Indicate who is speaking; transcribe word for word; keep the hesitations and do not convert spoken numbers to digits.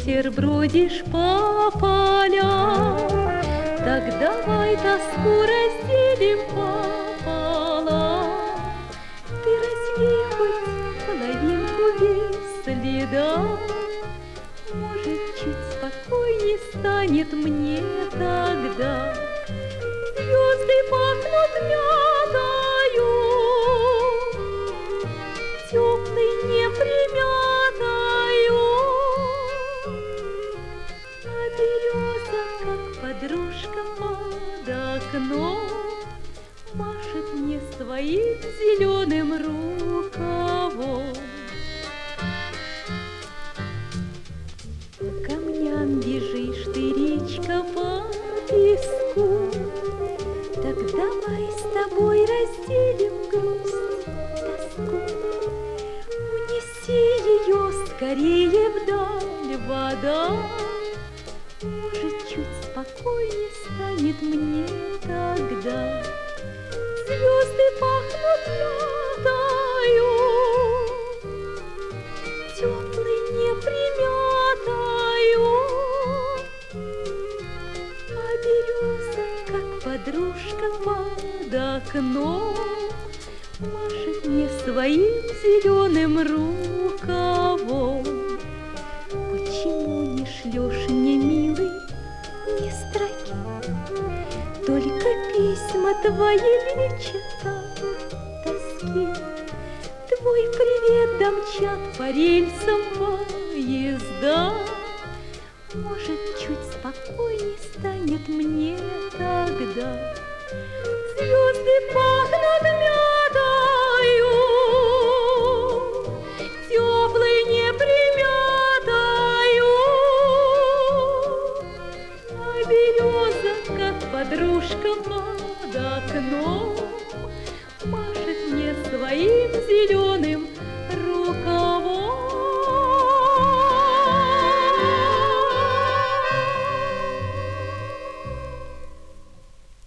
Speaker 1: ветер бродишь по полям, так давай тоску разделим пополам. Ты развей хоть половинку без следа, может, чуть спокойней станет мне тогда. Звезды пахнут мятою, теплой непримятою, а береза, как подружка под окном, машет мне своим зеленым рукавом. По камням бежишь ты, речка, по песку, так давай с тобой разделим грусть, тоску. Унеси ее скорее вдаль, вода, может, чуть спокойней станет мне тогда. Звезды пахнут мятою, теплой непримятою, а береза, как подружка под окном, машет мне своим зеленым рукавом. Почему не шлешь мне, милый, ни строки? Только письма твои лечат тоски. Твой привет домчат по рельсам поезда, может, чуть спокойней станет мне тогда. Звезды пахнут мятою, теплой непримятою, а береза, как подружка под окном, машет мне своим зеленым